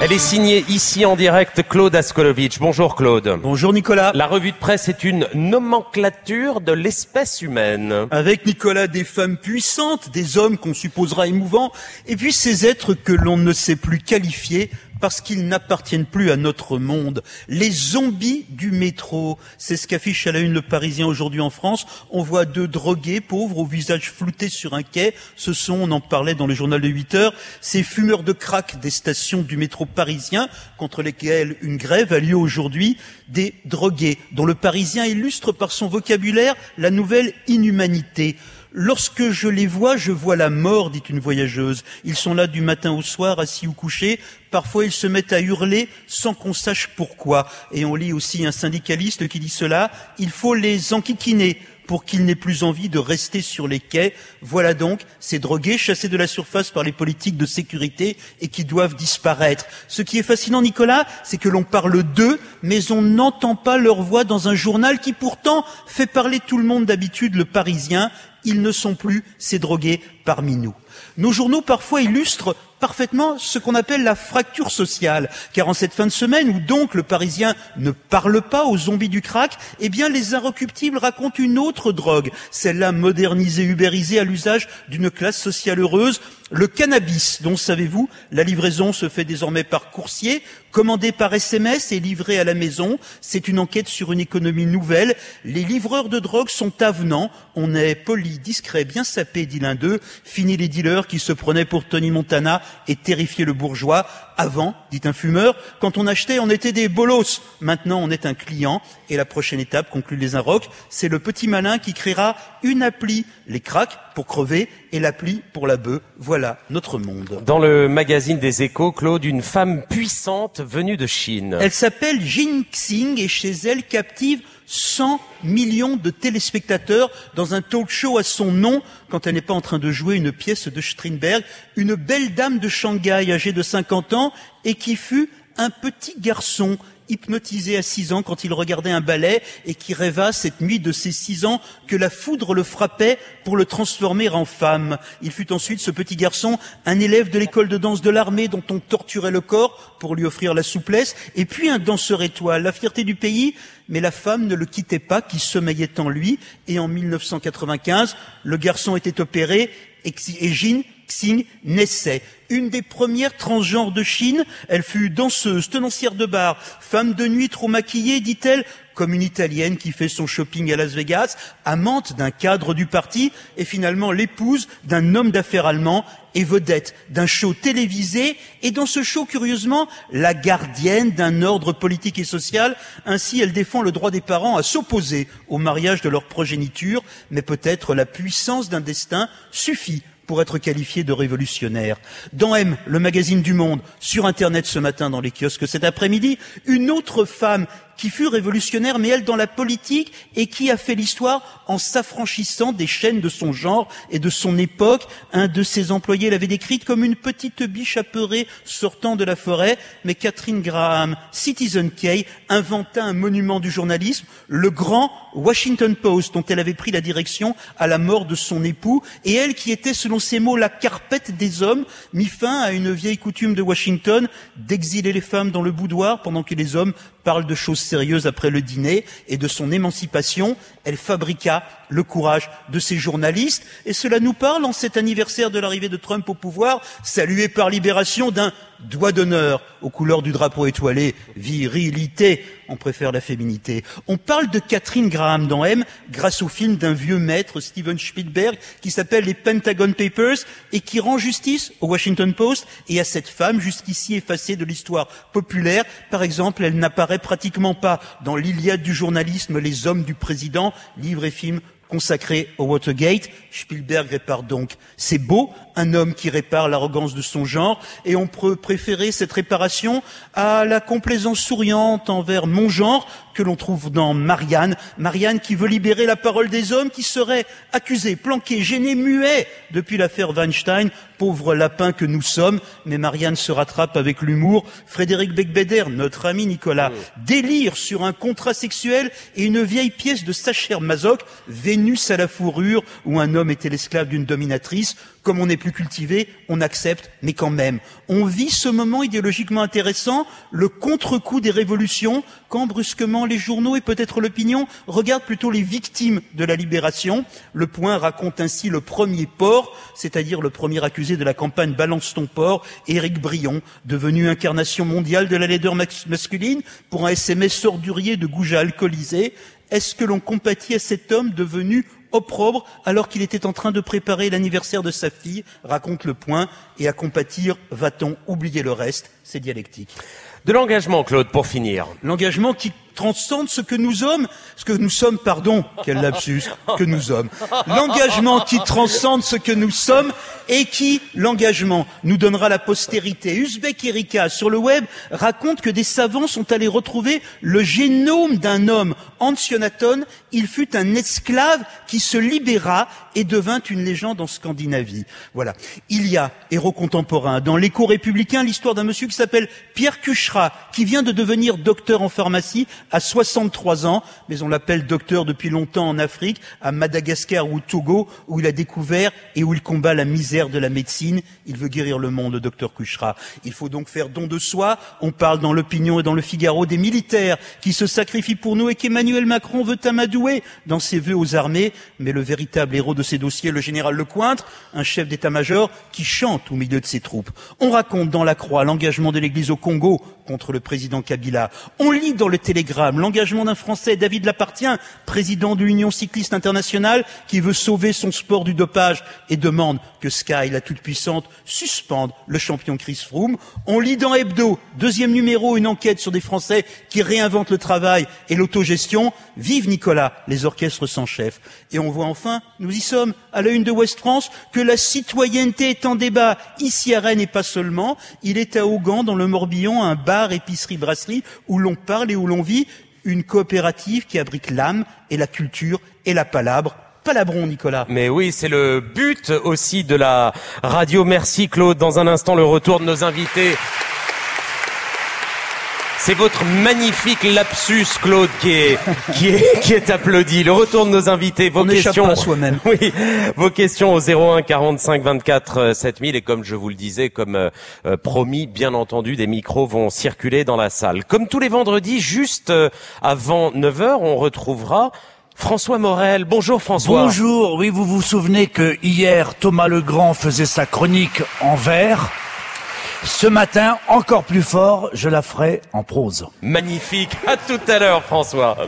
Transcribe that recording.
Elle est signée ici en direct Claude Askolovitch. Bonjour Claude. Bonjour Nicolas. La revue de presse est une nomenclature de l'espèce humaine. Avec Nicolas, des femmes puissantes, des hommes qu'on supposera émouvants, et puis ces êtres que l'on ne sait plus qualifier parce qu'ils n'appartiennent plus à notre monde. Les zombies du métro, c'est ce qu'affiche à la une Le Parisien aujourd'hui en France. On voit deux drogués pauvres au visage flouté sur un quai. Ce sont, on en parlait dans le journal de 8 heures, ces fumeurs de crack des stations du métro parisien contre lesquels une grève a lieu aujourd'hui, des drogués dont Le Parisien illustre par son vocabulaire la nouvelle inhumanité. Lorsque je les vois, je vois la mort, dit une voyageuse. Ils sont là du matin au soir, assis ou couchés. Parfois, ils se mettent à hurler sans qu'on sache pourquoi. Et on lit aussi un syndicaliste qui dit cela. Il faut les enquiquiner pour qu'ils n'aient plus envie de rester sur les quais. Voilà donc ces drogués chassés de la surface par les politiques de sécurité et qui doivent disparaître. Ce qui est fascinant, Nicolas, c'est que l'on parle d'eux, mais on n'entend pas leur voix dans un journal qui pourtant fait parler tout le monde d'habitude, Le Parisien. Ils ne sont plus ces drogués parmi nous. Nos journaux parfois illustrent parfaitement ce qu'on appelle la fracture sociale, car en cette fin de semaine où donc Le Parisien ne parle pas aux zombies du crack, eh bien les Inrecuptibles racontent une autre drogue, celle-là modernisée, ubérisée à l'usage d'une classe sociale heureuse, le cannabis, dont savez-vous, la livraison se fait désormais par coursier, commandé par SMS et livré à la maison. C'est une enquête sur une économie nouvelle. Les livreurs de drogue sont avenants. On est poli, discret, bien sapé, dit l'un d'eux. Fini les dealers qui se prenaient pour Tony Montana et terrifiaient le bourgeois. Avant, dit un fumeur, quand on achetait, on était des bolos. Maintenant, on est un client. Et la prochaine étape, conclut les Inrocks, c'est le petit malin qui créera une appli. Les cracks pour crever et l'appli pour la bœuf. Voilà notre monde. Dans le magazine des Échos, Claude, une femme puissante venue de Chine. Elle s'appelle Jin Xing et chez elle captive 100 millions de téléspectateurs dans un talk show à son nom quand elle n'est pas en train de jouer une pièce de Strindberg. Une belle dame de Shanghai âgée de 50 ans et qui fut un petit garçon hypnotisé à 6 ans quand il regardait un ballet et qui rêva cette nuit de ses 6 ans que la foudre le frappait pour le transformer en femme. Il fut ensuite, ce petit garçon, un élève de l'école de danse de l'armée dont on torturait le corps pour lui offrir la souplesse, et puis un danseur étoile, la fierté du pays, mais la femme ne le quittait pas, qui sommeillait en lui, et en 1995, le garçon était opéré et Jin Xing naissait. Une des premières transgenres de Chine, elle fut danseuse, tenancière de bar, femme de nuit trop maquillée, dit-elle, comme une Italienne qui fait son shopping à Las Vegas, amante d'un cadre du parti et finalement l'épouse d'un homme d'affaires allemand et vedette d'un show télévisé et dans ce show, curieusement, la gardienne d'un ordre politique et social. Ainsi, elle défend le droit des parents à s'opposer au mariage de leur progéniture, mais peut-être la puissance d'un destin suffit pour être qualifié de révolutionnaire. Dans M, le magazine du Monde, sur Internet ce matin, dans les kiosques cet après-midi, une autre femme qui fut révolutionnaire, mais elle dans la politique, et qui a fait l'histoire en s'affranchissant des chaînes de son genre et de son époque. Un de ses employés l'avait décrite comme une petite biche apeurée sortant de la forêt, mais Catherine Graham, Citizen Kane, inventa un monument du journalisme, le grand Washington Post, dont elle avait pris la direction à la mort de son époux, et elle qui était, selon ses mots, la carpette des hommes, mit fin à une vieille coutume de Washington d'exiler les femmes dans le boudoir pendant que les hommes parlent de choses sérieuses après le dîner. Et de son émancipation, elle fabriqua le courage de ses journalistes. Et cela nous parle, en cet anniversaire de l'arrivée de Trump au pouvoir, salué par Libération d'un doigt d'honneur aux couleurs du drapeau étoilé, virilité, on préfère la féminité. On parle de Catherine Graham dans M grâce au film d'un vieux maître, Steven Spielberg, qui s'appelle les Pentagon Papers et qui rend justice au Washington Post et à cette femme jusqu'ici effacée de l'histoire populaire. Par exemple, elle n'apparaît pratiquement pas dans l'Iliade du journalisme, Les hommes du président, livre et film consacré au Watergate. Spielberg répare donc. C'est beau, un homme qui répare l'arrogance de son genre, et on peut préférer cette réparation à la complaisance souriante envers mon genre que l'on trouve dans Marianne. Marianne qui veut libérer la parole des hommes qui seraient accusés, planqués, gênés, muets depuis l'affaire Weinstein. Pauvre lapin que nous sommes, mais Marianne se rattrape avec l'humour. Frédéric Beigbeder, notre ami Nicolas, délire sur un contrat sexuel et une vieille pièce de Sacher Masoch, Vénus Vénus à la fourrure, où un homme était l'esclave d'une dominatrice. Comme on n'est plus cultivé, on accepte, mais quand même. On vit ce moment idéologiquement intéressant, le contre-coup des révolutions, quand brusquement les journaux et peut-être l'opinion regardent plutôt les victimes de la libération. Le Point raconte ainsi le premier porc, c'est-à-dire le premier accusé de la campagne Balance ton porc, Éric Brion, devenu incarnation mondiale de la laideur masculine pour un SMS ordurier de goujat alcoolisé. Est-ce que l'on compatit à cet homme devenu opprobre alors qu'il était en train de préparer l'anniversaire de sa fille, raconte Le Point, et à compatir, va-t-on oublier le reste? C'est dialectique. De l'engagement, Claude, pour finir. L'engagement qui transcende ce que nous sommes, quel lapsus, que nous sommes. L'engagement qui transcende ce que nous sommes et qui, l'engagement, nous donnera la postérité. Uzbek Erika, sur le web, raconte que des savants sont allés retrouver le génome d'un homme. Antionaton, il fut un esclave qui se libéra et devint une légende en Scandinavie. Voilà. Il y a, héros contemporain, dans l'Écho républicain, l'histoire d'un monsieur qui s'appelle Pierre Cuchera, qui vient de devenir docteur en pharmacie à 63 ans, mais on l'appelle docteur depuis longtemps en Afrique, à Madagascar ou au Togo, où il a découvert et où il combat la misère de la médecine. Il veut guérir le monde, le docteur Cuchera. Il faut donc faire don de soi. On parle dans l'Opinion et dans le Figaro des militaires qui se sacrifient pour nous et qu'Emmanuel Macron veut amadouer dans ses vœux aux armées. Mais le véritable héros de ces dossiers, le général Lecointre, un chef d'état-major qui chante au milieu de ses troupes. On raconte dans La Croix l'engagement de l'Église au Congo contre le président Kabila. On lit dans le Télégramme l'engagement d'un Français, David Lapartien, président de l'Union cycliste internationale, qui veut sauver son sport du dopage et demande que Sky, la toute-puissante, suspende le champion Chris Froome. On lit dans Hebdo, deuxième numéro, une enquête sur des Français qui réinventent le travail et l'autogestion. Vive Nicolas, les orchestres sans chef. Et on voit enfin, nous y sommes, à la une de Ouest France, que la citoyenneté est en débat, ici à Rennes et pas seulement. Il est à Augan, dans le Morbihan, un bar, épicerie, brasserie, où l'on parle et où l'on vit, une coopérative qui abrite l'âme et la culture et la palabre. Palabron, Nicolas. Mais oui, c'est le but aussi de la radio. Merci, Claude. Dans un instant, le retour de nos invités. C'est votre magnifique lapsus, Claude, qui est applaudi. Le retour de nos invités, vos questions. On échappe pas à soi-même. Oui, vos questions au 01 45 24 7000 et comme je vous le disais, comme promis, bien entendu, des micros vont circuler dans la salle. Comme tous les vendredis, juste avant 9h, on retrouvera François Morel. Bonjour François. Bonjour. Oui, vous vous souvenez que hier, Thomas Legrand faisait sa chronique en vers. Ce matin, encore plus fort, je la ferai en prose. Magnifique. À tout à l'heure, François.